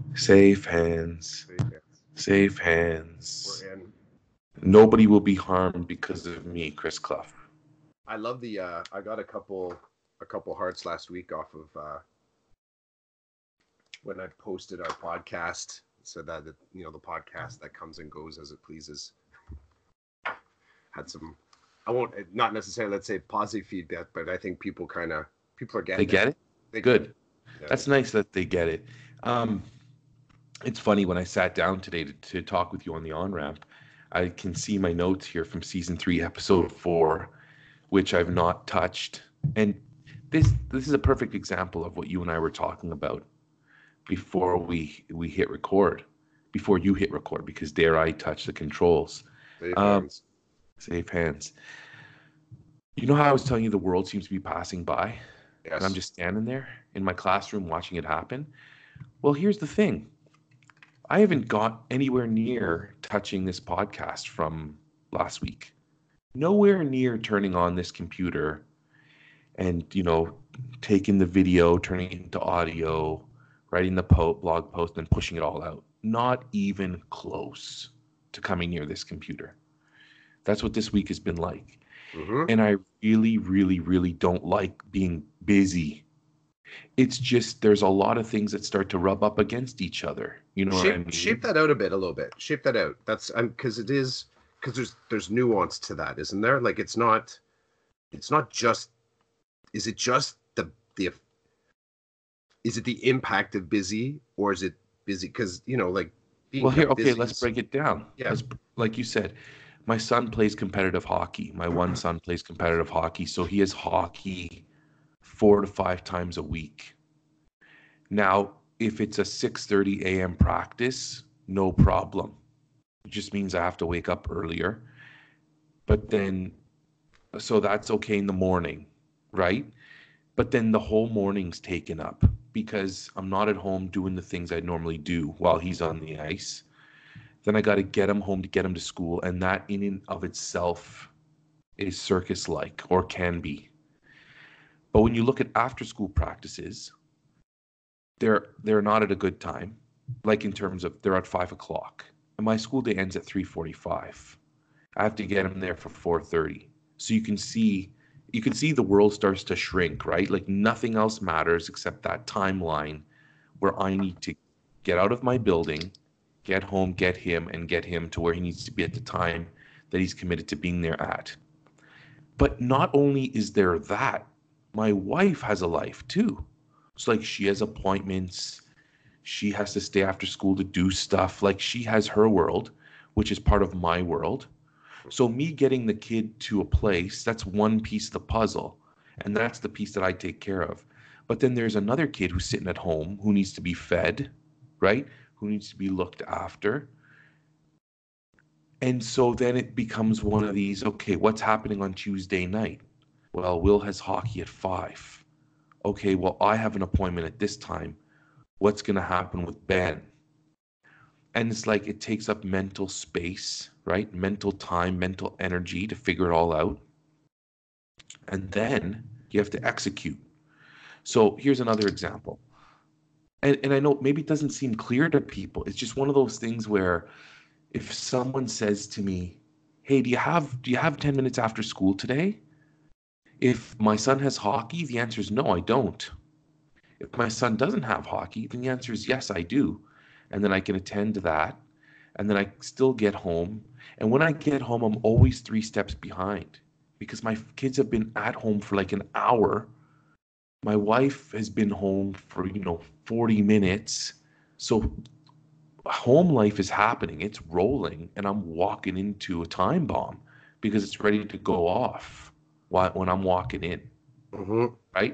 Safe hands. Safe hands. Safe hands. We're in. Nobody will be harmed because of me, Chris Clough. I love the. I got a couple hearts last week off of when I posted our podcast. So that the podcast that comes and goes as it pleases had some. I won't not necessarily let's say positive feedback, but I think people are They getting it. get it? They get it. Good. Yeah. That's nice that they get it. Um, it's funny when I sat down today to talk with you on the on ramp, I can see my notes here from season 3, episode 4, which I've not touched. And this is a perfect example of what you and I were talking about before we hit record, before you hit record, because dare I touch the controls. Safe Um, hands. Safe hands. You know how I was telling you the world seems to be passing by, and I'm Yes. just standing there in my classroom watching it happen? Well, here's the thing. I haven't got anywhere near touching this podcast from last week. Nowhere near turning on this computer and, taking the video, turning it into audio, writing the blog post, and pushing it all out. Not even close to coming near this computer. That's what this week has been like. Mm-hmm. And I really, really, really don't like being busy. It's just there's a lot of things that start to rub up against each other. You know what I Shape mean? that out a little bit. Shape that out. That's because it is because there's nuance to that, isn't there? Like it's not just is it just the is it the impact of busy or is it busy because like being Well, here, kept okay, busy let's is break it down. yeah. Let's, like you said, my son plays competitive hockey. My one son plays competitive hockey, so he has hockey 4 to 5 times a week. Now, if it's a 6:30 a.m. practice, no problem. It just means I have to wake up earlier. But then, so that's okay in the morning, right? But then the whole morning's taken up because I'm not at home doing the things I normally do while he's on the ice. Then I got to get him home to get him to school, and that in and of itself is circus-like or can be. But when you look at after-school practices, they're not at a good time, like in terms of they're at 5 o'clock, and my school day ends at 3:45. I have to get him there for 4:30. So you can see the world starts to shrink, right? Like nothing else matters except that timeline where I need to get out of my building, get home, get him, and get him to where he needs to be at the time that he's committed to being there at. But not only is there that, my wife has a life too. It's like she has appointments, she has to stay after school to do stuff. Like she has her world, which is part of my world. So me getting the kid to a place, that's one piece of the puzzle. And that's the piece that I take care of. But then there's another kid who's sitting at home who needs to be fed, right? Who needs to be looked after. And so then it becomes one of these, okay, what's happening on Tuesday night? Well, Will has hockey at 5. Okay, well, I have an appointment at this time. What's going to happen with Ben? And it's like it takes up mental space, right? Mental time, mental energy to figure it all out. And then you have to execute. So here's another example. And I know maybe it doesn't seem clear to people. It's just one of those things where if someone says to me, "Hey, do you have 10 minutes after school today?" If my son has hockey, the answer is no, I don't. If my son doesn't have hockey, then the answer is yes, I do. And then I can attend to that. And then I still get home. And when I get home, I'm always 3 steps behind because my kids have been at home for like an hour. My wife has been home for, 40 minutes. So home life is happening, it's rolling, and I'm walking into a time bomb because it's ready to go off when I'm walking in, Mm-hmm. right?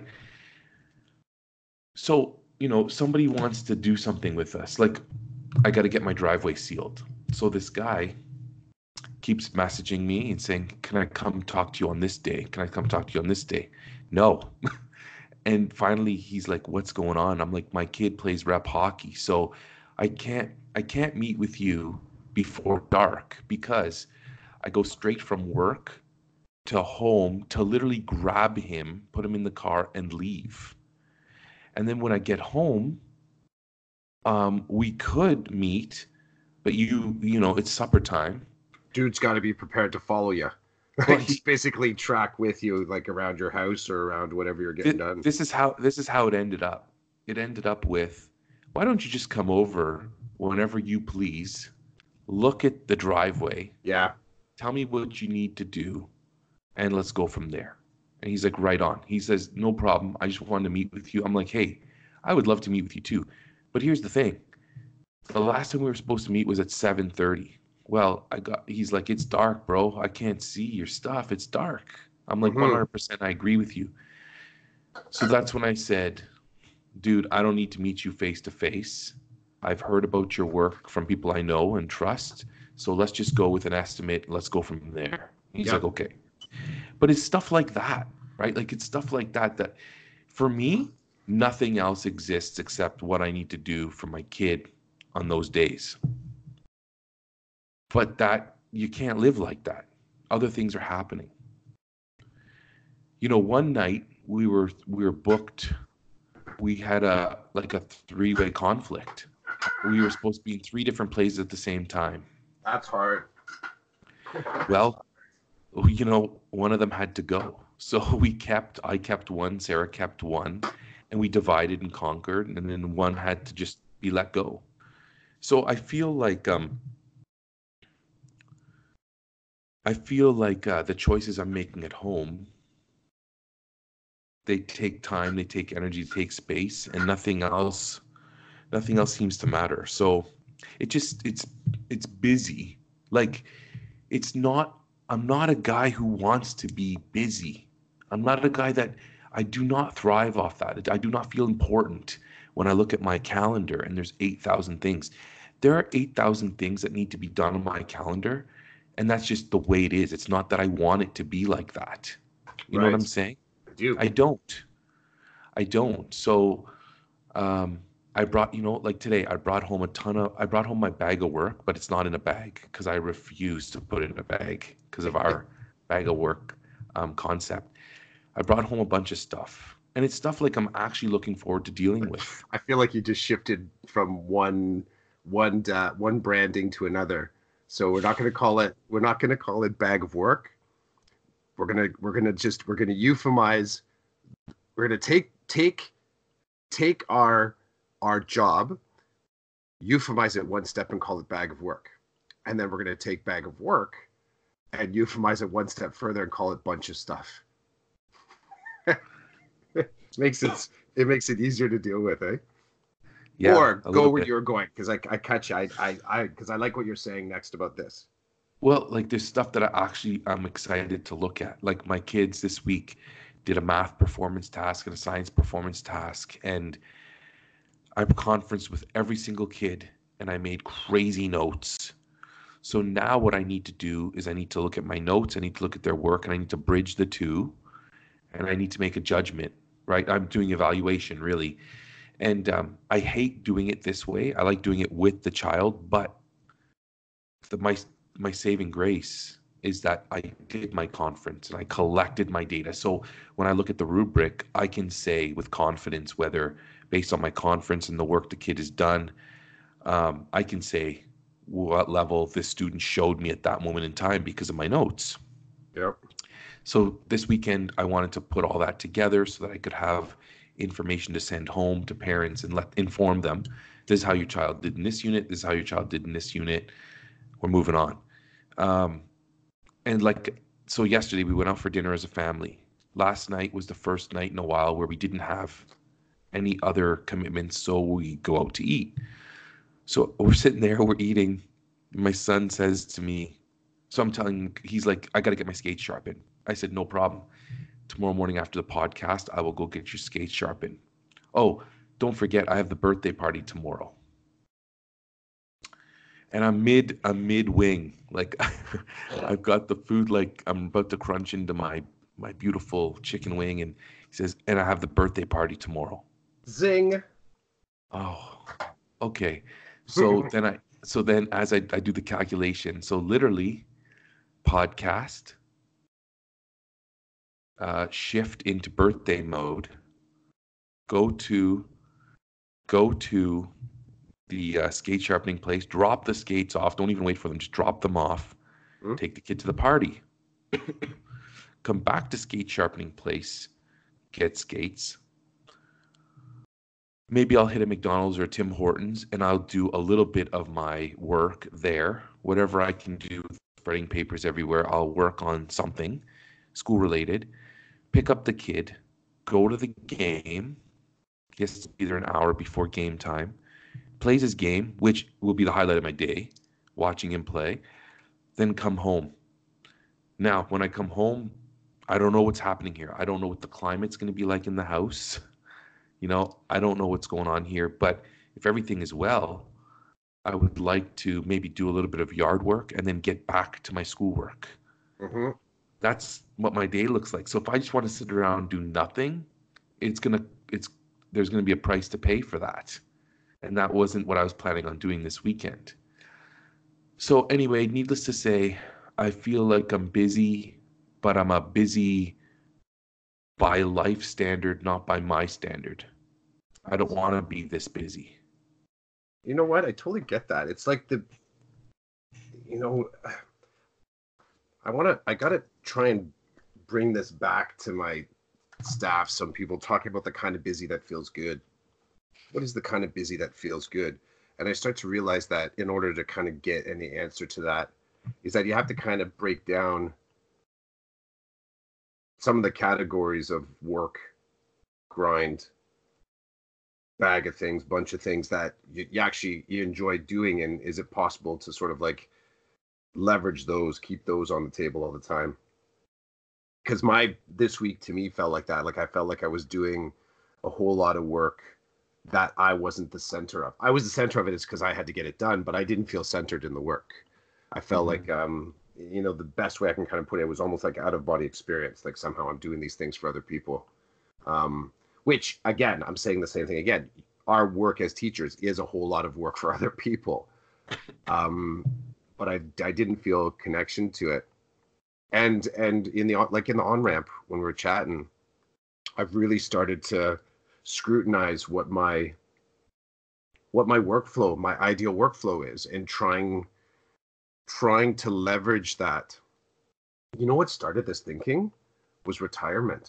So, somebody wants to do something with us. Like, I got to get my driveway sealed. So this guy keeps messaging me and saying, "Can I come talk to you on this day? Can I come talk to you on this day?" No. And finally he's like, "What's going on?" I'm like, "My kid plays rep hockey, so I can't meet with you before dark because I go straight from work to home to literally grab him, put him in the car and leave. And then when I get home, We could meet, but you know, it's supper time. Dude's got to be prepared to follow you. Well, Like, just basically track with you, like around your house or around whatever you're getting done. this is how it ended up. It ended up with, why don't you just come over whenever you please, look at the driveway, Yeah. tell me what you need to do, and let's go from there. And he's like, right on. He says, no problem. I just wanted to meet with you. I'm like, hey, I would love to meet with you too. But here's the thing. The last time we were supposed to meet was at 7:30. Well, he's like, it's dark, bro. I can't see your stuff. It's dark. I'm like, Hmm. 100% I agree with you. So that's when I said, dude, I don't need to meet you face to face. I've heard about your work from people I know and trust. So let's just go with an estimate. Let's go from there. He's Yeah. like, okay. But it's stuff like that, right? Like it's stuff like that that for me, nothing else exists except what I need to do for my kid on those days. But that you can't live like that. Other things are happening. You know, one night we were booked. We had a like a three-way conflict. We were supposed to be in three different places at the same time. That's hard. Well, you know, one of them had to go. So I kept one, Sarah kept one, and we divided and conquered, and then one had to just be let go. So I feel like the choices I'm making at home, they take time, they take energy, they take space, and nothing else seems to matter. So it just it's busy. Like it's not I'm not a guy who wants to be busy. I'm not a guy that I do not thrive off that. I do not feel important when I look at my calendar and there's 8,000 things. There are 8,000 things that need to be done on my calendar, and that's just the way it is. It's not that I want it to be like that. You know what I'm Right. saying? I do. I don't. I don't. So um, I brought, you know, like today, I brought home my bag of work, but it's not in a bag because I refuse to put it in a bag because of our bag of work concept. I brought home a bunch of stuff, and it's stuff like I'm actually looking forward to dealing with. I feel like you just shifted from one branding to another. So we're not going to call it bag of work. We're going to euphemize. We're going to take our job, euphemize it one step and call it bag of work. And then we're going to take bag of work and euphemize it one step further and call it bunch of stuff. makes it makes it easier to deal with, eh? Yeah, Or a go little where bit. you're going because I catch you. I because I like what you're saying next about this. Well, like there's stuff that I'm excited to look at. Like my kids this week did a math performance task and a science performance task, and I've conferenced with every single kid, and I made crazy notes. So now what I need to do is I need to look at my notes, I need to look at their work, and I need to bridge the two, and I need to make a judgment, right? I'm doing evaluation really, and I hate doing it this way. I like doing it with the child, but the my saving grace is that I did my conference and I collected my data. So when I look at the rubric, I can say with confidence whether based on my conference and the work the kid has done, I can say what level this student showed me at that moment in time because of my notes. Yep. So this weekend, I wanted to put all that together so that I could have information to send home to parents and let inform them. This is how your child did in this unit. This is how your child did in this unit. We're moving on. Um, and like, so yesterday we went out for dinner as a family. Last night was the first night in a while where we didn't have any other commitments, so we go out to eat. So we're sitting there, we're eating. My son says to me, so I'm telling him, he's like, I got to get my skates sharpened. I said, no problem. Tomorrow morning after the podcast, I will go get your skates sharpened. Oh, don't forget, I have the birthday party tomorrow. And I'm mid wing. Like I've got the food, like I'm about to crunch into my beautiful chicken wing, and he says, and I have the birthday party tomorrow. Zing. Oh, okay. So then I do the calculation. So literally podcast, shift into birthday mode, go to go to the skate sharpening place, drop the skates off. Don't even wait for them. Just drop them off. Hmm? Take the kid to the party. Come back to skate sharpening place. Get skates. Maybe I'll hit a McDonald's or a Tim Hortons and I'll do a little bit of my work there. Whatever I can do, spreading papers everywhere, I'll work on something school related. Pick up the kid, go to the game. Gets to be there an hour before game time. Plays his game, which will be the highlight of my day, watching him play. Then come home. Now, when I come home, I don't know what's happening here. I don't know what the climate's going to be like in the house. I don't know what's going on here, but if everything is well, I would like to maybe do a little bit of yard work and then get back to my schoolwork. Mm-hmm. That's what my day looks like. So if I just want to sit around and do nothing, there's gonna be a price to pay for that. And that wasn't what I was planning on doing this weekend. So anyway, needless to say, I feel like I'm busy, but I'm a busy by life standard, not by my standard. I don't want to be this busy. You know what? I totally get that. It's like I gotta try and bring this back to my staff. Some people talking about the kind of busy that feels good. What is the kind of busy that feels good? And I start to realize that in order to kind of get any answer to that is that you have to kind of break down some of the categories of work, grind, bag of things, bunch of things that you enjoy doing. And is it possible to sort of like leverage those, keep those on the table all the time? Because this week to me felt like that. Like I felt like I was doing a whole lot of work that I wasn't the center of. I was the center of it is because I had to get it done, but I didn't feel centered in the work. I felt like, the best way I can kind of put it was almost like out of body experience. Like somehow I'm doing these things for other people. Which again, I'm saying the same thing again. Our work as teachers is a whole lot of work for other people. But I didn't feel connection to it. And in the on-ramp when we were chatting, I've really started to scrutinize what my workflow, my ideal workflow is, and trying to leverage that. You know what started this thinking was retirement.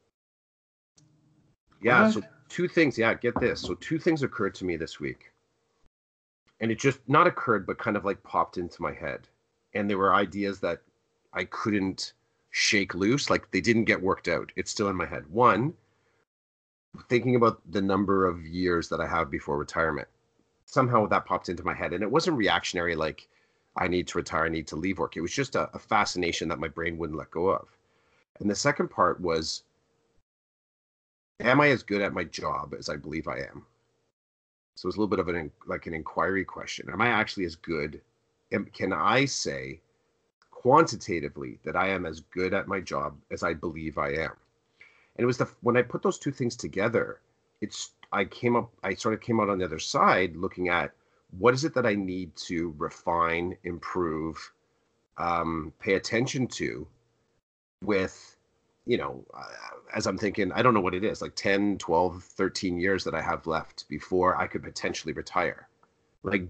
Yeah, What? so two things. Yeah, get this. So two things occurred to me this week. And it just not occurred, but kind of like popped into my head. And they were ideas that I couldn't shake loose. Like they didn't get worked out. It's still in my head. One, thinking about the number of years that I have before retirement. Somehow that popped into my head. And it wasn't reactionary like I need to retire, I need to leave work. It was just a fascination that my brain wouldn't let go of. And the second part was, am I as good at my job as I believe I am? So it's a little bit of an inquiry question. Am I actually as good? Can I say quantitatively that I am as good at my job as I believe I am? And it was when I put those two things together, I sort of came out on the other side looking at what is it that I need to refine, improve, pay attention to with, as I'm thinking, I don't know what it is, like 10, 12, 13 years that I have left before I could potentially retire. Like,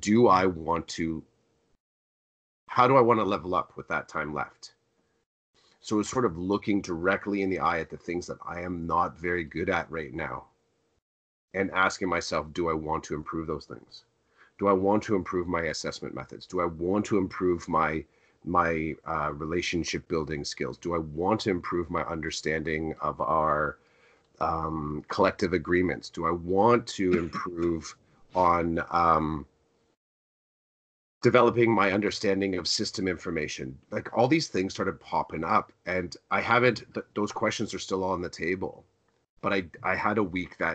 how do I want to level up with that time left? So it's sort of looking directly in the eye at the things that I am not very good at right now and asking myself, do I want to improve those things? Do I want to improve my assessment methods? Do I want to improve my relationship building skills? Do I want to improve my understanding of our collective agreements? Do I want to improve on developing my understanding of system information? Like all these things started popping up, and I haven't, those questions are still on the table, but I had a week that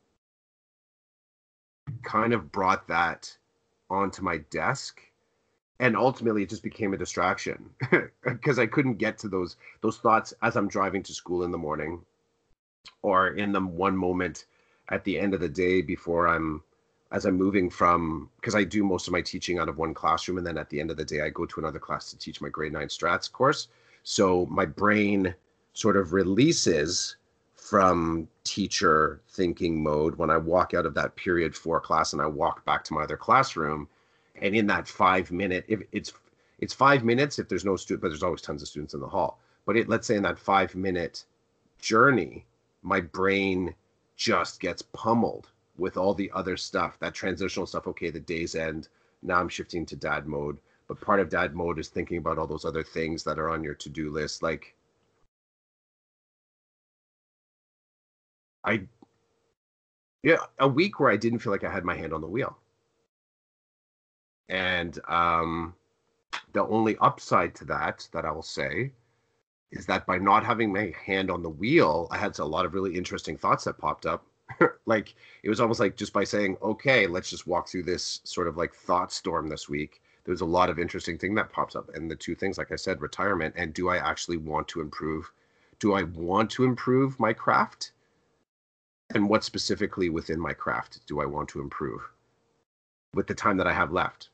kind of brought that onto my desk, and ultimately it just became a distraction because I couldn't get to those thoughts as I'm driving to school in the morning, or in the one moment at the end of the day before as I'm moving from, because I do most of my teaching out of one classroom, and then at the end of the day, I go to another class to teach my grade 9 strats course. So my brain sort of releases from teacher thinking mode when I walk out of that period 4 class and I walk back to my other classroom. And in that 5 minute, if it's 5 minutes if there's no student, but there's always tons of students in the hall. But let's say in that 5 minute journey, my brain just gets pummeled with all the other stuff, that transitional stuff. Okay, the day's end. Now I'm shifting to dad mode. But part of dad mode is thinking about all those other things that are on your to-do list. Like, a week where I didn't feel like I had my hand on the wheel. And the only upside to that I will say is that by not having my hand on the wheel, I had a lot of really interesting thoughts that popped up. Like, it was almost like just by saying, okay, let's just walk through this sort of like thought storm this week. There's a lot of interesting thing that pops up. And the two things, like I said, retirement and do I actually want to improve? Do I want to improve my craft? And what specifically within my craft do I want to improve with the time that I have left?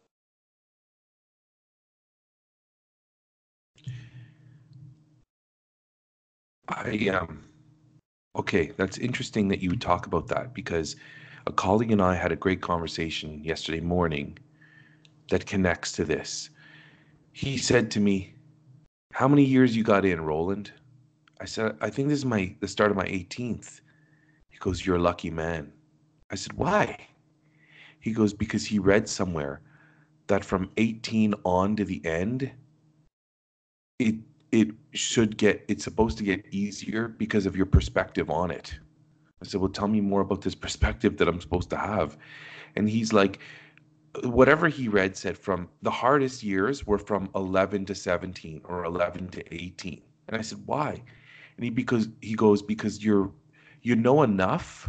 Okay, that's interesting that you would talk about that, because a colleague and I had a great conversation yesterday morning that connects to this. He said to me, "How many years you got in, Roland?" I said, "I think this is the start of my 18th." He goes, "You're a lucky man." I said, "Why?" He goes, "Because he read somewhere that from 18 on to the end, it it's supposed to get easier because of your perspective on it." I said, "Well, tell me more about this perspective that I'm supposed to have." And he's like, whatever he read said from the hardest years were from 11 to 17 or 11 to 18. And I said, "Why?" And he goes, "Because you know enough,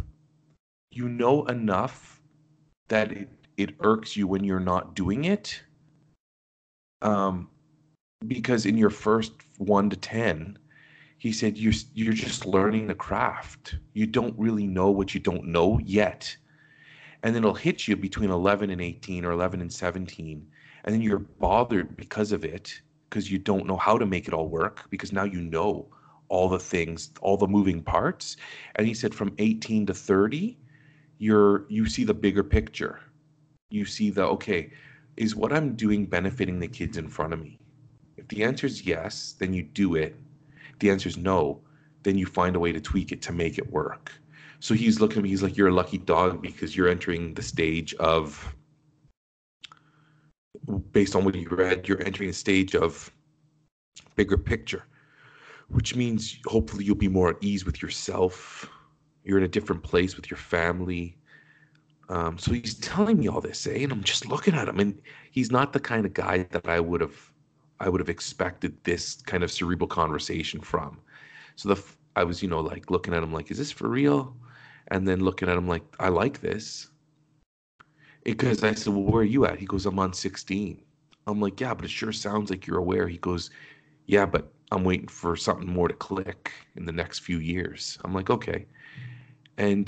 that it irks you when you're not doing it. Because in your first 1 to 10, he said, you're just learning the craft. You don't really know what you don't know yet. And then it'll hit you between 11 and 18 or 11 and 17. And then you're bothered because of it, because you don't know how to make it all work, because now you know all the things, all the moving parts." And he said from 18 to 30, you see the bigger picture. You see okay, is what I'm doing benefiting the kids in front of me? If the answer is yes, then you do it. If the answer is no, then you find a way to tweak it to make it work. So he's looking at me, he's like, "You're a lucky dog because you're entering the stage of," based on what you read, "you're entering a stage of bigger picture, which means hopefully you'll be more at ease with yourself. You're in a different place with your family." So he's telling me all this, and I'm just looking at him, and he's not the kind of guy that I would have expected this kind of cerebral conversation from. So I was, like looking at him like, is this for real? And then looking at him like, I like this. Because I said, "Well, where are you at?" He goes, "I'm on 16. I'm like, "Yeah, but it sure sounds like you're aware." He goes, "Yeah, but I'm waiting for something more to click in the next few years." I'm like, "Okay." And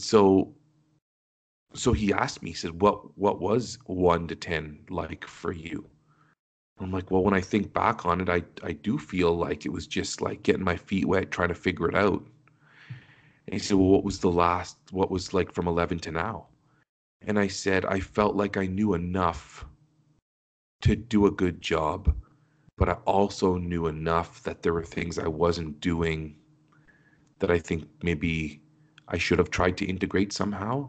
so he asked me, he said, what was 1 to 10 like for you?" I'm like, "Well, when I think back on it, I do feel like it was just like getting my feet wet, trying to figure it out." And he said, "Well, what was like from 11 to now?" And I said, "I felt like I knew enough to do a good job, but I also knew enough that there were things I wasn't doing that I think maybe I should have tried to integrate somehow."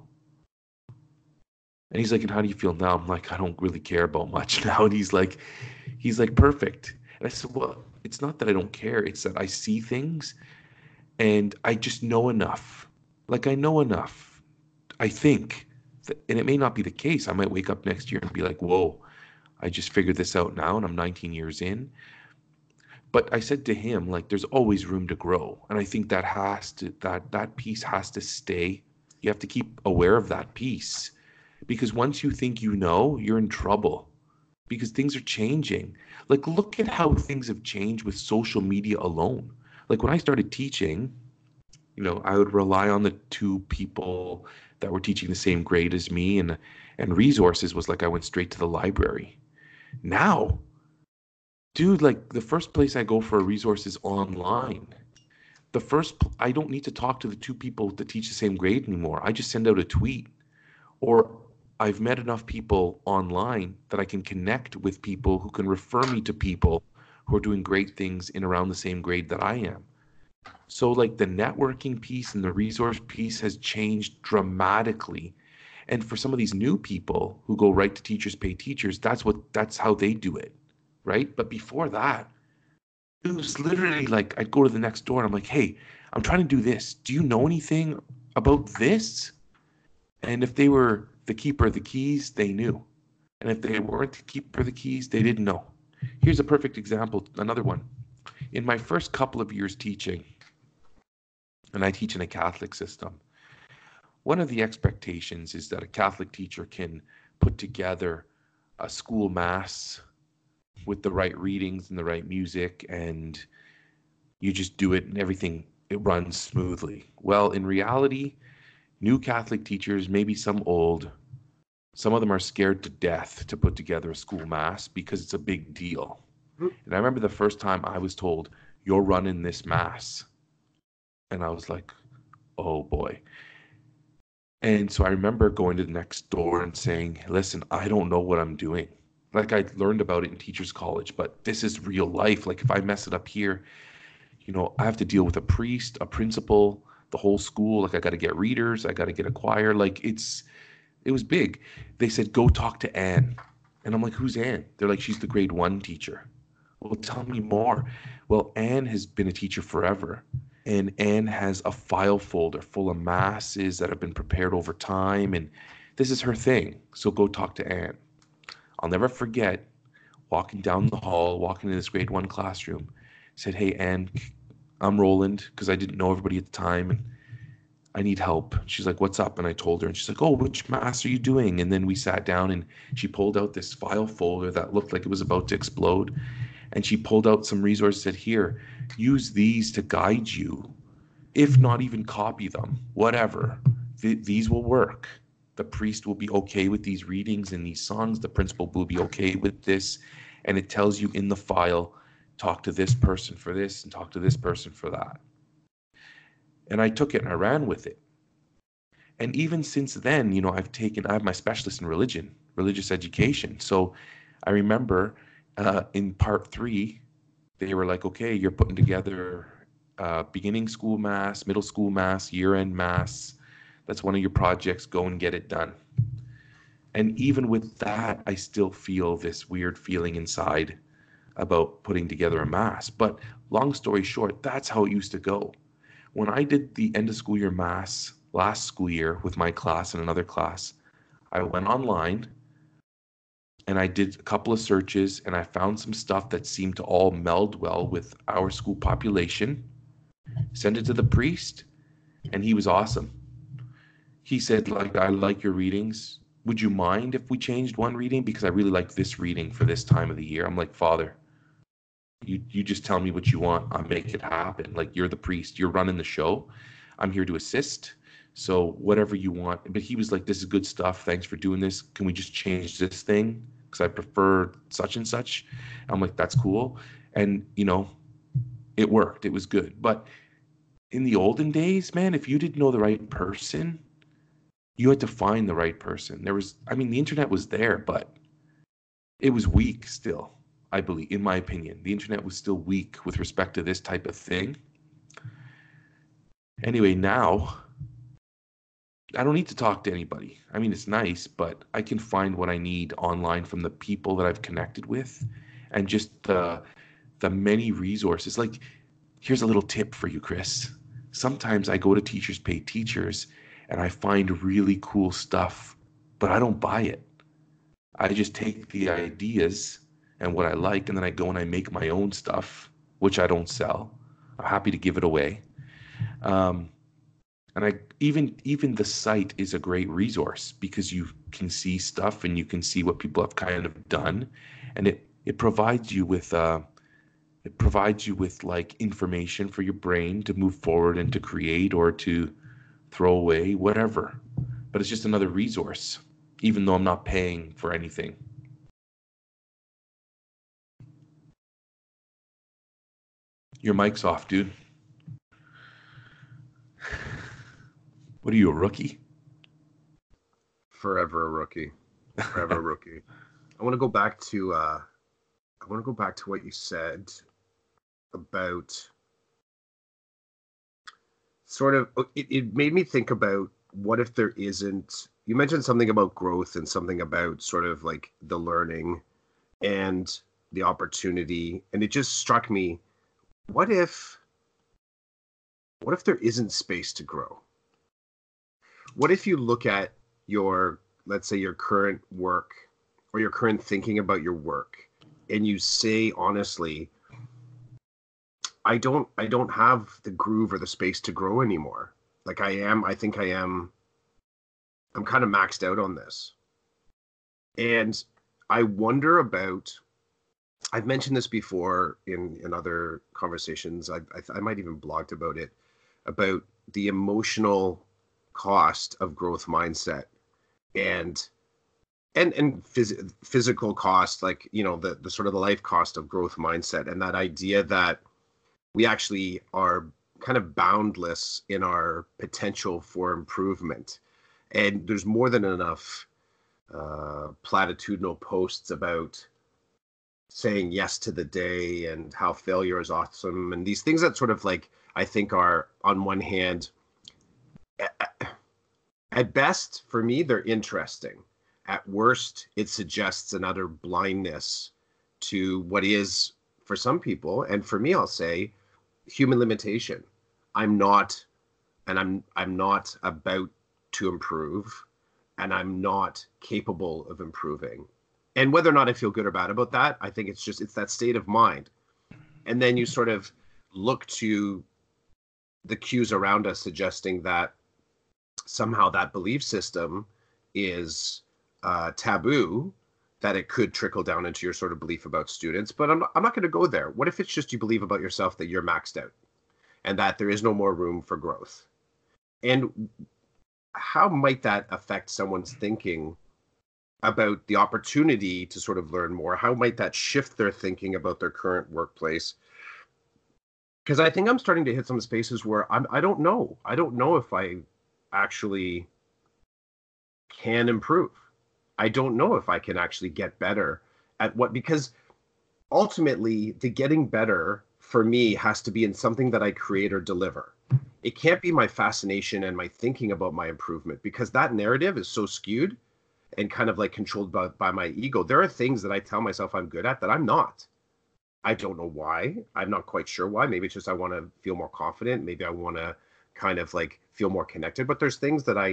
And he's like, "And how do you feel now?" I'm like, "I don't really care about much now." And he's like, "Perfect." And I said, "Well, it's not that I don't care. It's that I see things and I just know enough. Like, I know enough. I think, and it may not be the case. I might wake up next year and be like, whoa, I just figured this out now and I'm 19 years in." But I said to him, like, there's always room to grow. And I think that piece has to stay. You have to keep aware of that piece, because once you think you know, you're in trouble, because things are changing. Like, look at how things have changed with social media alone. Like, when I started teaching, I would rely on the two people that were teaching the same grade as me, and resources was like I went straight to the library. Now, dude, like the first place I go for a resource is online. I don't need to talk to the two people that teach the same grade anymore. I just send out a tweet, or I've met enough people online that I can connect with people who can refer me to people who are doing great things in around the same grade that I am. So like the networking piece and the resource piece has changed dramatically. And for some of these new people who go right to Teachers Pay Teachers, that's how they do it, right? But before that, it was literally like I'd go to the next door and I'm like, "Hey, I'm trying to do this. Do you know anything about this?" And if they were the keeper of the keys, they knew. And if they weren't the keeper of the keys, they didn't know. Here's a perfect example, another one. In my first couple of years teaching, and I teach in a Catholic system, one of the expectations is that a Catholic teacher can put together a school mass with the right readings and the right music, and you just do it and everything, it runs smoothly. Well, in reality, new Catholic teachers, maybe some old, some of them are scared to death to put together a school mass because it's a big deal. And I remember the first time I was told, "You're running this mass." And I was like, oh boy. And so I remember going to the next door and saying, "Listen, I don't know what I'm doing." Like I learned about it in teachers college, but this is real life. Like if I mess it up here, I have to deal with a priest, a principal, the whole school. Like I got to get readers, I got to get a choir. Like it was big. They said, "Go talk to Anne." And I'm like, "Who's Anne?" They're like, "She's the grade 1 teacher." Well, tell me more. Well, Anne has been a teacher forever. And Anne has a file folder full of masses that have been prepared over time. And this is her thing. So go talk to Anne. I'll never forget walking down the hall, walking in this grade 1 classroom. Said, "Hey, Anne, I'm Roland," because I didn't know everybody at the time. And I need help. She's like, "What's up?" And I told her, and she's like, "Oh, which mass are you doing?" And then we sat down and she pulled out this file folder that looked like it was about to explode. And she pulled out some resources, said, "Here, use these to guide you. If not even copy them, whatever. These will work. The priest will be okay with these readings and these songs. The principal will be okay with this." And it tells you in the file, talk to this person for this and talk to this person for that. And I took it and I ran with it. And even since then, I have my specialist in religion, religious education. So I remember in part 3, they were like, "Okay, you're putting together beginning school mass, middle school mass, year-end mass. That's one of your projects. Go and get it done." And even with that, I still feel this weird feeling inside about putting together a mass. But long story short, that's how it used to go. When I did the end of school year mass last school year with my class and another class, I went online and I did a couple of searches and I found some stuff that seemed to all meld well with our school population. Sent it to the priest, and he was awesome. He said, like, "I like your readings. Would you mind if we changed one reading? Because I really like this reading for this time of the year." I'm like, "Father, you just tell me what you want. I'll make it happen. Like, you're the priest. You're running the show. I'm here to assist. So whatever you want." But he was like, "This is good stuff. Thanks for doing this. Can we just change this thing? Because I prefer such and such." I'm like, "That's cool." And, it worked. It was good. But in the olden days, man, if you didn't know the right person, you had to find the right person. The internet was there, but it was weak still, I believe, in my opinion. The internet was still weak with respect to this type of thing. Anyway, now I don't need to talk to anybody. I mean, it's nice, but I can find what I need online from the people that I've connected with and just the many resources. Like, here's a little tip for you, Chris. Sometimes I go to Teachers Pay Teachers and I find really cool stuff, but I don't buy it. I just take the ideas and what I like, and then I go and I make my own stuff, which I don't sell. I'm happy to give it away. Um, and I even the site is a great resource because you can see stuff and you can see what people have kind of done, and it provides you with like information for your brain to move forward and to create or to throw away, whatever. But it's just another resource, even though I'm not paying for anything. Your mic's off, dude. What are you, a rookie? Forever a rookie. Forever a rookie. I want to go back to what you said about sort of it made me think about what if there isn't, you mentioned something about growth and something about sort of like the learning and the opportunity, and it just struck me, what if there isn't space to grow? What if you look at your, let's say, your current work or your current thinking about your work, and you say honestly, I don't have the groove or the space to grow anymore. Like I think I'm kind of maxed out on this. And I wonder about, I've mentioned this before in other conversations. I might even blogged about it, about the emotional cost of growth mindset and physical cost, like, you know, the sort of the life cost of growth mindset, and that idea that we actually are kind of boundless in our potential for improvement. And there's more than enough platitudinal posts about saying yes to the day and how failure is awesome, and these things that sort of like, I think are, on one hand, at best for me, they're interesting. At worst, it suggests an utter blindness to what is, for some people, and for me, I'll say, human limitation. I'm not about to improve, and I'm not capable of improving. And whether or not I feel good or bad about that, I think it's that state of mind. And then you sort of look to the cues around us suggesting that somehow that belief system is taboo, that it could trickle down into your sort of belief about students. But I'm not going to go there. What if it's just you believe about yourself that you're maxed out and that there is no more room for growth? And how might that affect someone's thinking about the opportunity to sort of learn more? How might that shift their thinking about their current workplace? Because I think I'm starting to hit some spaces where I don't know. I don't know if I actually can improve. I don't know if I can actually get better at what, because ultimately the getting better for me has to be in something that I create or deliver. It can't be my fascination and my thinking about my improvement, because that narrative is so skewed and kind of like controlled by my ego. There are things that I tell myself I'm good at that I'm not. I don't know why. I'm not quite sure why. Maybe it's just I want to feel more confident. Maybe I want to kind of like feel more connected. But there's things that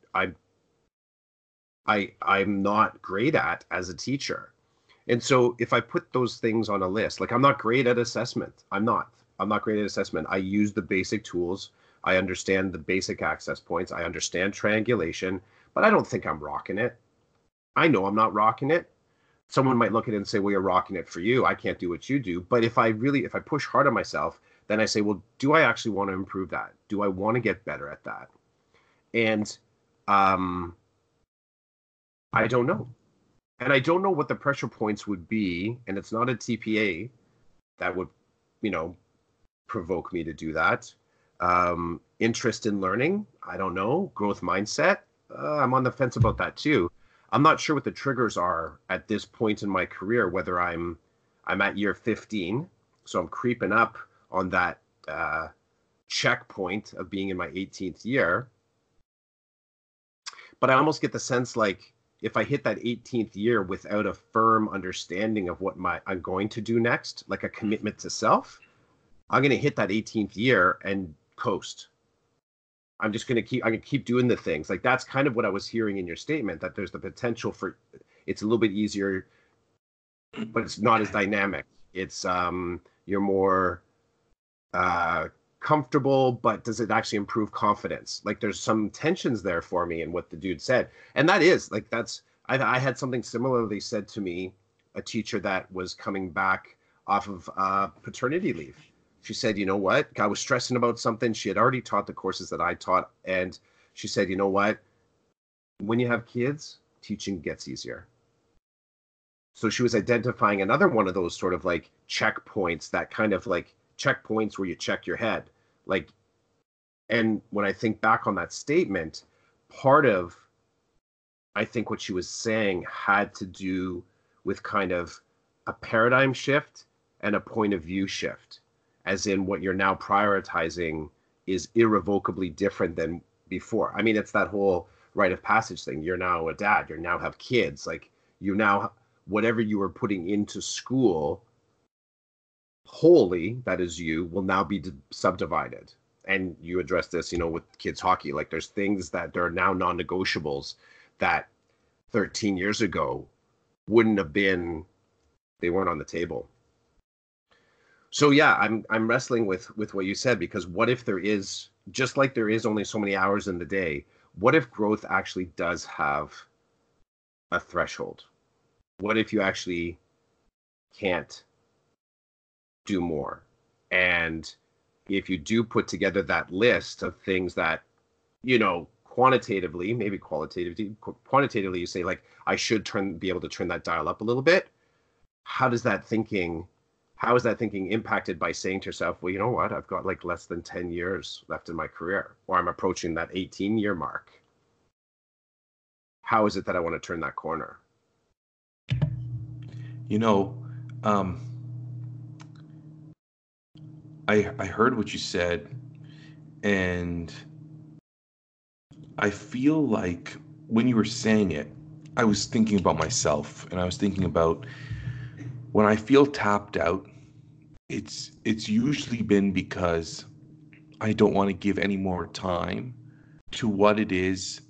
I'm not great at as a teacher. And so if I put those things on a list, like I'm not great at assessment. I'm not great at assessment. I use the basic tools. I understand the basic access points. I understand triangulation, but I don't think I'm rocking it. I know I'm not rocking it. Someone might look at it and say, well, you're rocking it for you. I can't do what you do. But if I push hard on myself, then I say, well, do I actually want to improve that? Do I want to get better at that? And I don't know. And I don't know what the pressure points would be. And it's not a TPA that would, provoke me to do that. Interest in learning, I don't know. Growth mindset, I'm on the fence about that too. I'm not sure what the triggers are at this point in my career, whether I'm at year 15, so I'm creeping up on that checkpoint of being in my 18th year. But I almost get the sense like if I hit that 18th year without a firm understanding of what I'm going to do next, like a commitment to self, I'm going to hit that 18th year and coast. I'm going to keep doing the things. Like that's kind of what I was hearing in your statement, that there's the potential for, it's a little bit easier, but it's not as dynamic. It's, you're more comfortable, but does it actually improve confidence? Like there's some tensions there for me in what the dude said. And that is like, I had something similarly said to me, a teacher that was coming back off of paternity leave. She said, you know what? I was stressing about something. She had already taught the courses that I taught. And she said, you know what? When you have kids, teaching gets easier. So she was identifying another one of those sort of like checkpoints, that kind of like checkpoints where you check your head. Like And when I think back on that statement, part of, I think what she was saying had to do with kind of a paradigm shift and a point of view shift, as in what you're now prioritizing is irrevocably different than before. I mean, it's that whole rite of passage thing. You're now a dad, you now have kids. Like, you now, whatever you were putting into school wholly, that is you, will now be subdivided. And you address this, with kids hockey. Like, there's things that there are now non-negotiables that 13 years ago wouldn't have been, they weren't on the table. So yeah, I'm wrestling with what you said, because what if there is, just like there is only so many hours in the day, what if growth actually does have a threshold? What if you actually can't do more? And if you do put together that list of things that, quantitatively, maybe quantitatively, you say, like, I should be able to turn that dial up a little bit. How is that thinking impacted by saying to yourself, well, you know what, I've got like less than 10 years left in my career, or I'm approaching that 18-year mark. How is it that I want to turn that corner? I heard what you said, and I feel like when you were saying it, I was thinking about myself, and I was thinking about when I feel tapped out, it's usually been because I don't want to give any more time to what it is.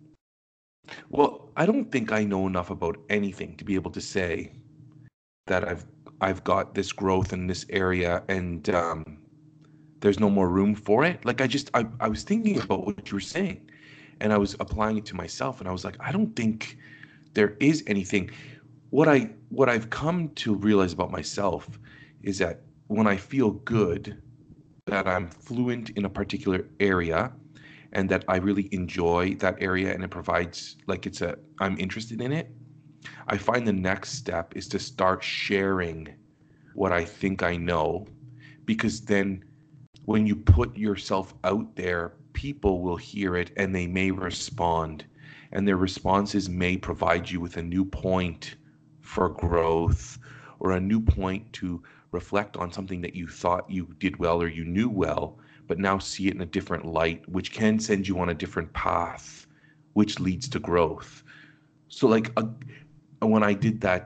Well, I don't think I know enough about anything to be able to say that I've got this growth in this area, and there's no more room for it. Like, I was thinking about what you were saying, and I was applying it to myself, and I was like, I don't think there is anything. What I've come to realize about myself is that when I feel good, that I'm fluent in a particular area, and that I really enjoy that area, and it provides, like, I'm interested in it, I find the next step is to start sharing what I think I know, because then when you put yourself out there, people will hear it and they may respond, and their responses may provide you with a new point for growth, or a new point to reflect on something that you thought you did well or you knew well, but now see it in a different light, which can send you on a different path, which leads to growth. So, like, when I did that,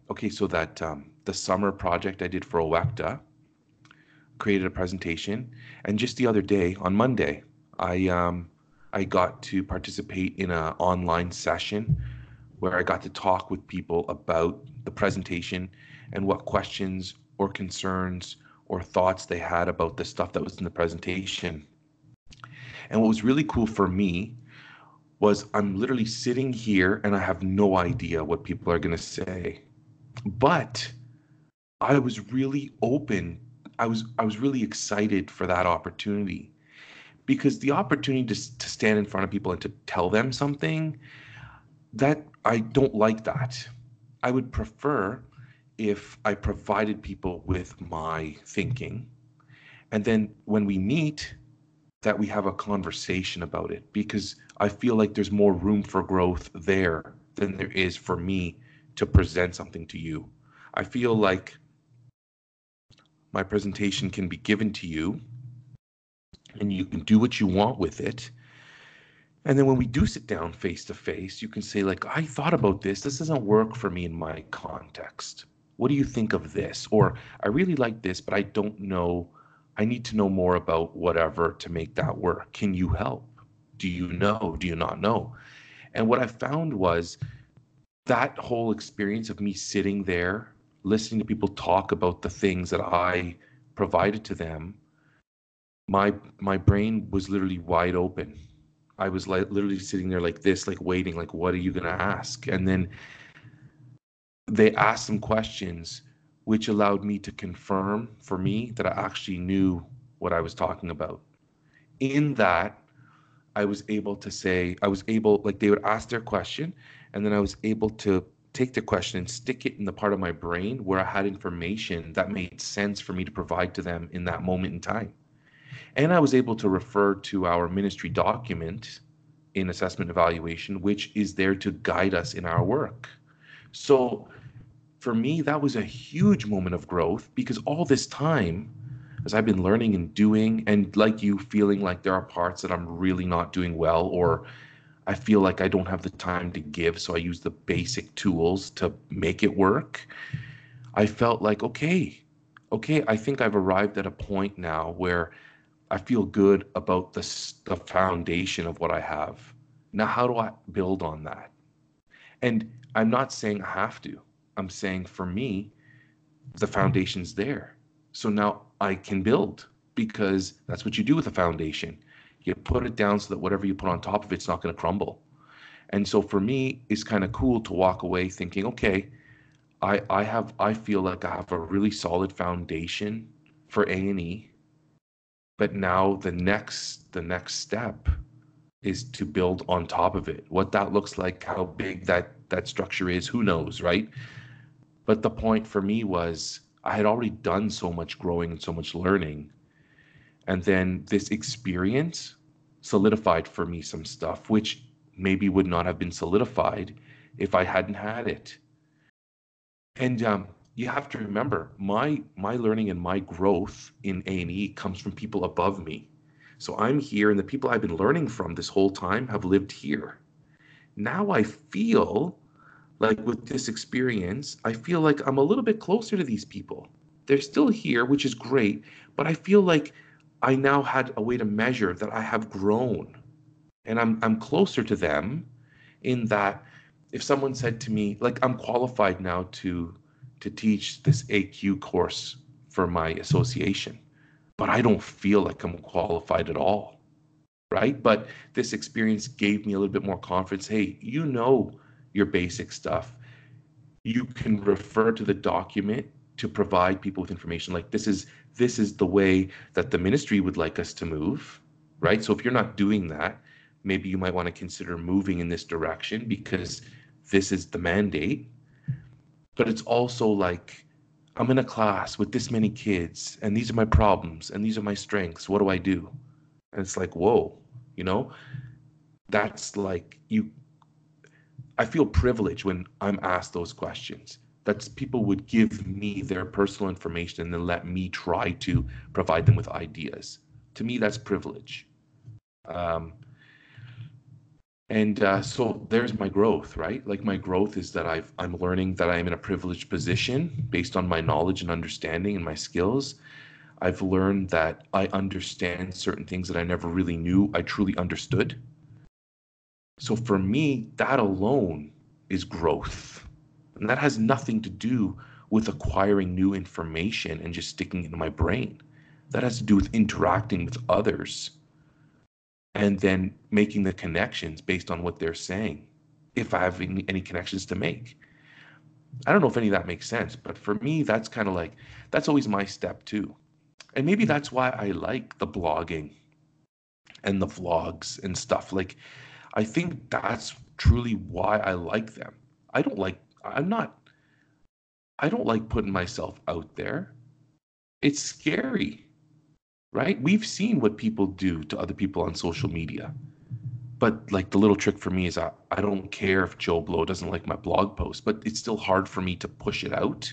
the summer project I did for OWECTA, created a presentation, and just the other day, on Monday, I got to participate in an online session where I got to talk with people about the presentation and what questions or concerns or thoughts they had about the stuff that was in the presentation. And what was really cool for me was I'm literally sitting here and I have no idea what people are going to say. But I was really open. I was really excited for that opportunity, because the opportunity to stand in front of people and to tell them something, that I don't like that. I would prefer if I provided people with my thinking, and then when we meet, that we have a conversation about it, because I feel like there's more room for growth there than there is for me to present something to you. I feel like my presentation can be given to you and you can do what you want with it. And then when we do sit down face to face, you can say, like, I thought about this. This doesn't work for me in my context. What do you think of this? Or I really like this, but I don't know. I need to know more about whatever to make that work. Can you help? Do you know? Do you not know? And what I found was that whole experience of me sitting there, listening to people talk about the things that I provided to them, my brain was literally wide open. I was like literally sitting there like this, like waiting, like, what are you gonna ask? And then they asked some questions which allowed me to confirm for me that I actually knew what I was talking about. In that, like, they would ask their question, and then I was able to take the question and stick it in the part of my brain where I had information that made sense for me to provide to them in that moment in time. And I was able to refer to our ministry document in assessment evaluation, which is there to guide us in our work. So for me, that was a huge moment of growth, because all this time, as I've been learning and doing, and like you, feeling like there are parts that I'm really not doing well, or I feel like I don't have the time to give, so I use the basic tools to make it work. I felt like, okay, I think I've arrived at a point now where I feel good about the foundation of what I have. Now, how do I build on that? And I'm not saying I have to. I'm saying for me, the foundation's there. So now I can build, because that's what you do with a foundation. You put it down so that whatever you put on top of it's not going to crumble. And so for me, it's kind of cool to walk away thinking, okay, I feel like I have a really solid foundation for A&E, but now the next step is to build on top of it. What that looks like, how big that structure is, who knows, right? But the point for me was I had already done so much growing and so much learning. And then this experience solidified for me some stuff, which maybe would not have been solidified if I hadn't had it. And you have to remember, my learning and my growth in A&E comes from people above me. So I'm here, and the people I've been learning from this whole time have lived here. Now I feel like with this experience, I feel like I'm a little bit closer to these people. They're still here, which is great, but I feel like I now had a way to measure that I have grown, and I'm closer to them, in that if someone said to me, like, I'm qualified now to teach this AQ course for my association, but I don't feel like I'm qualified at all, right? But this experience gave me a little bit more confidence. Hey, you know your basic stuff. You can refer to the document to provide people with information. Like, this is the way that the ministry would like us to move, right? So if you're not doing that, maybe you might want to consider moving in this direction, because this is the mandate. But it's also like, I'm in a class with this many kids, and these are my problems, and these are my strengths. What do I do? And it's like, whoa, you know, that's like I feel privileged when I'm asked those questions. That people would give me their personal information and then let me try to provide them with ideas. To me, that's privilege. Um, and so there's my growth, right? Like, my growth is that I'm learning that I'm in a privileged position based on my knowledge and understanding and my skills. I've learned that I understand certain things that I never really knew I truly understood. So for me, that alone is growth. And that has nothing to do with acquiring new information and just sticking it in my brain. That has to do with interacting with others and then making the connections based on what they're saying, if I have any connections to make. I don't know if any of that makes sense, but for me, that's kind of like, that's always my step too. And maybe that's why I like the blogging and the vlogs and stuff. Like, I think that's truly why I like them. I don't like, I'm not, I don't like putting myself out there. It's scary, right? We've seen what people do to other people on social media. But like, the little trick for me is I don't care if Joe Blow doesn't like my blog post, but it's still hard for me to push it out.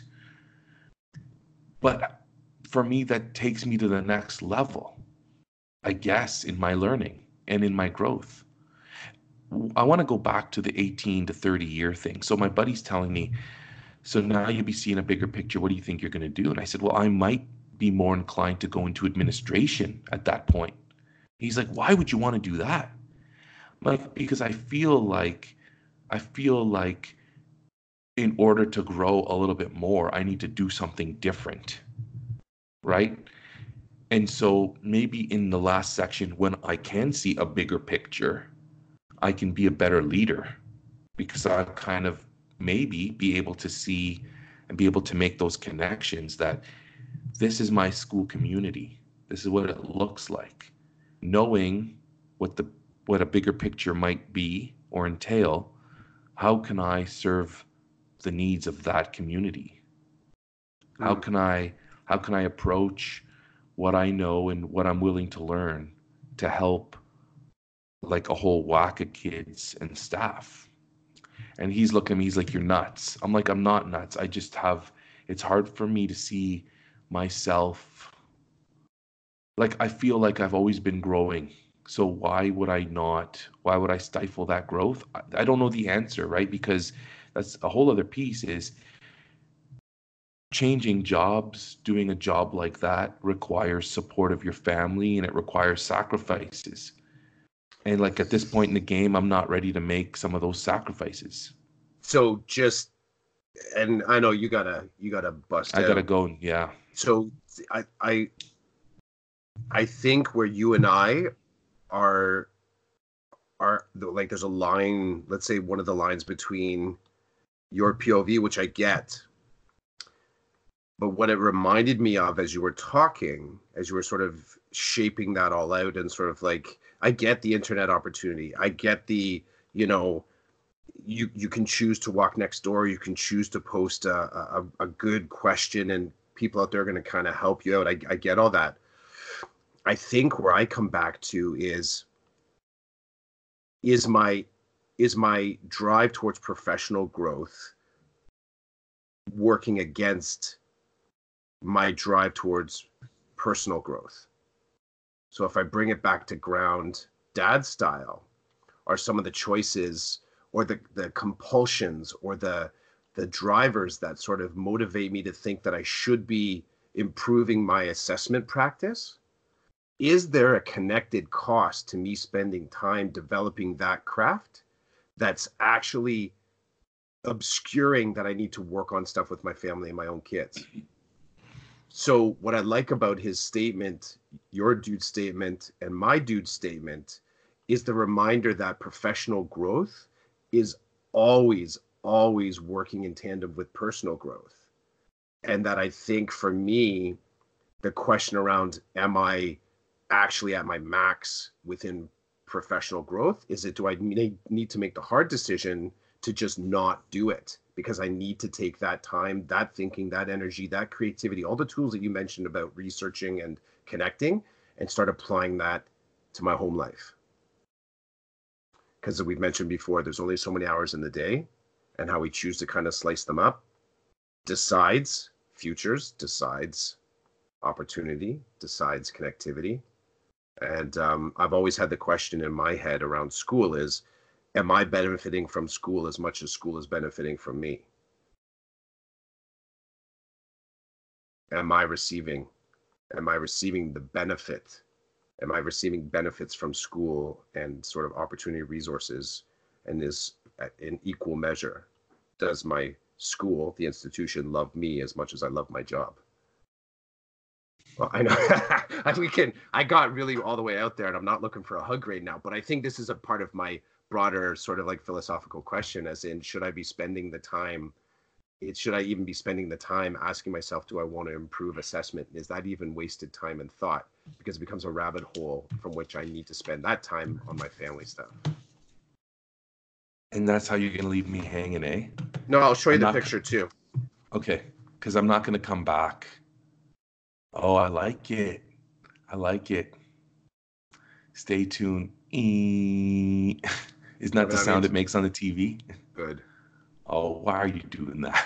But for me, that takes me to the next level, I guess, in my learning and in my growth. I want to go back to the 18 to 30 year thing. So my buddy's telling me, so now you'll be seeing a bigger picture. What do you think you're going to do? And I said, well, I might be more inclined to go into administration at that point. He's like, why would you want to do that? I'm like, because I feel like in order to grow a little bit more, I need to do something different, right? And so maybe in the last section, when I can see a bigger picture, I can be a better leader, because I kind of maybe be able to see and be able to make those connections that this is my school community. This is what it looks like. Knowing what a bigger picture might be or entail, how can I serve the needs of that community? How Mm. can I approach what I know and what I'm willing to learn to help like a whole whack of kids and staff. And he's looking at me, he's like, "You're nuts." I'm like, "I'm not nuts. I just have, it's hard for me to see myself. Like, I feel like I've always been growing. So why would I stifle that growth? I don't know the answer, right? Because that's a whole other piece is changing jobs, doing a job like that requires support of your family and it requires sacrifices. And like at this point in the game, I'm not ready to make some of those sacrifices. So just, and I know you gotta bust I gotta out. go. Yeah. So I I I think where you and I are like there's a line, let's say one of the lines between your POV, which I get, but what it reminded me of as you were talking, as you were sort of shaping that all out and sort of like, I get the internet opportunity. I get the, you know, you can choose to walk next door. You can choose to post a good question and people out there are going to kind of help you out. I get all that. I think where I come back to is my drive towards professional growth working against my drive towards personal growth. So if I bring it back to ground dad style, are some of the choices or the compulsions or the drivers that sort of motivate me to think that I should be improving my assessment practice? Is there a connected cost to me spending time developing that craft that's actually obscuring that I need to work on stuff with my family and my own kids? So what I like about his statement, your dude statement, and my dude statement is the reminder that professional growth is always, always working in tandem with personal growth. And that I think for me, the question around, am I actually at my max within professional growth? Is it, do I need to make the hard decision to just not do it? Because I need to take that time, that thinking, that energy, that creativity, all the tools that you mentioned about researching and connecting, and start applying that to my home life. Because we've mentioned before, there's only so many hours in the day, and how we choose to kind of slice them up decides futures, decides opportunity, decides connectivity. And I've always had the question in my head around school is, am I benefiting from school as much as school is benefiting from me? Am I receiving the benefit? Am I receiving benefits from school and sort of opportunity resources? And is in equal measure, does my school, the institution, love me as much as I love my job? Well, I know I got really all the way out there and I'm not looking for a hug right now, but I think this is a part of my broader sort of like philosophical question, as in, should I be spending the time? Should I even be spending the time asking myself, do I want to improve assessment? Is that even wasted time and thought? Because it becomes a rabbit hole from which I need to spend that time on my family stuff. And that's how you're going to leave me hanging, eh? No, I'll show you the picture too. Okay. Because I'm not going to come back. Oh, I like it. I like it. Stay tuned. Isn't that the sound it makes on the TV? Good. Oh, why are you doing that?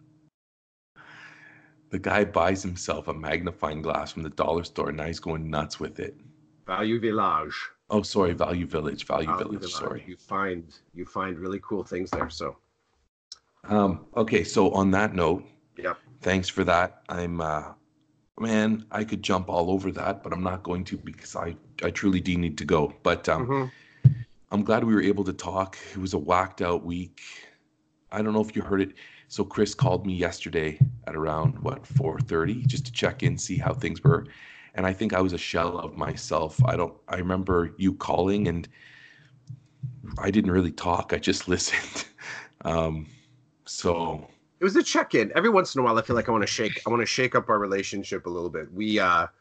The guy buys himself a magnifying glass from the dollar store and now he's going nuts with it. Value Village. Oh, sorry, Value Village. Value Village. Sorry. You find really cool things there. So. Okay, so on that note, yep. Thanks for that. I'm man, I could jump all over that, but I'm not going to because I truly do need to go. But I'm glad we were able to talk. It was a whacked out week. I don't know if you heard it. So Chris called me yesterday at around 4:30 just to check in, see how things were. And I think I was a shell of myself. I remember you calling and I didn't really talk. I just listened. So it was a check-in. Every once in a while I feel like I want to shake up our relationship a little bit. We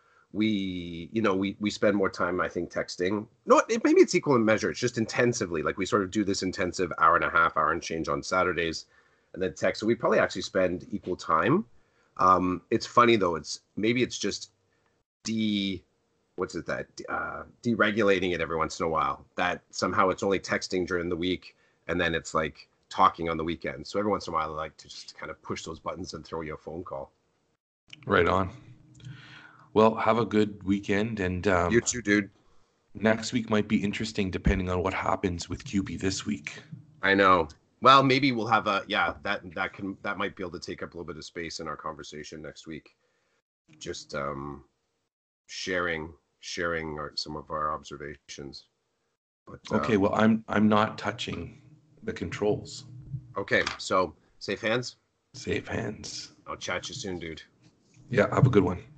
spend more time, I think, texting. No, maybe it's equal in measure. It's just intensively. Like we sort of do this intensive hour and a half, hour and change on Saturdays, and then text. So we probably actually spend equal time. It's funny though. It's just deregulating it every once in a while. That somehow it's only texting during the week, and then it's like talking on the weekend. So every once in a while, I like to just kind of push those buttons and throw you a phone call. Right on. Well, have a good weekend, and You too, dude. next week might be interesting depending on what happens with QB this week. I know. Well, maybe we'll have that might be able to take up a little bit of space in our conversation next week. Just sharing some of our observations. But, Okay, well, I'm not touching the controls. Okay, so safe hands. Safe hands. I'll chat you soon, dude. Yeah, have a good one.